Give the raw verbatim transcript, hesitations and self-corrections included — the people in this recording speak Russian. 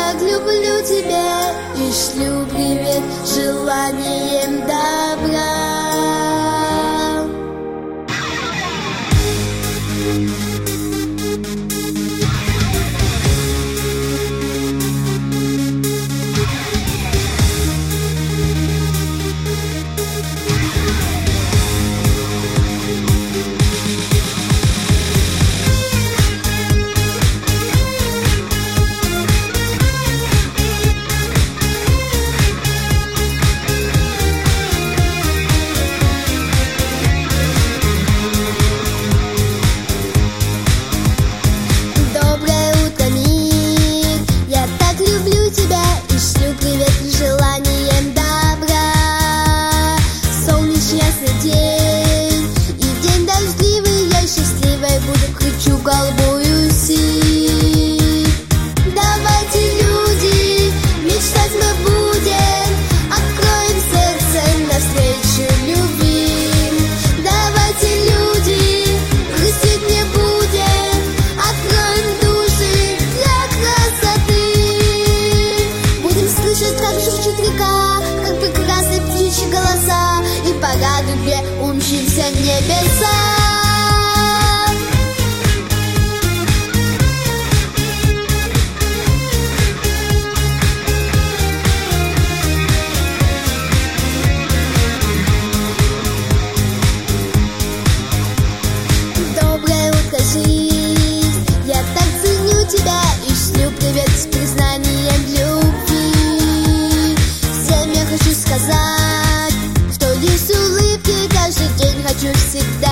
так люблю тебя и шлю привет желанием добра. Голубую синь. Давайте, люди, мечтать мы будем, откроем сердце навстречу любви. Давайте, люди, грустить не будем, откроем души для красоты. Будем слышать, как журчит река, как прекрасны птичьи голоса, и по радуге умчимся в небеса. Я так ценю тебя и шлю привет с признанием любви. Всем я хочу сказать, что лишь улыбки каждый день хочу всегда.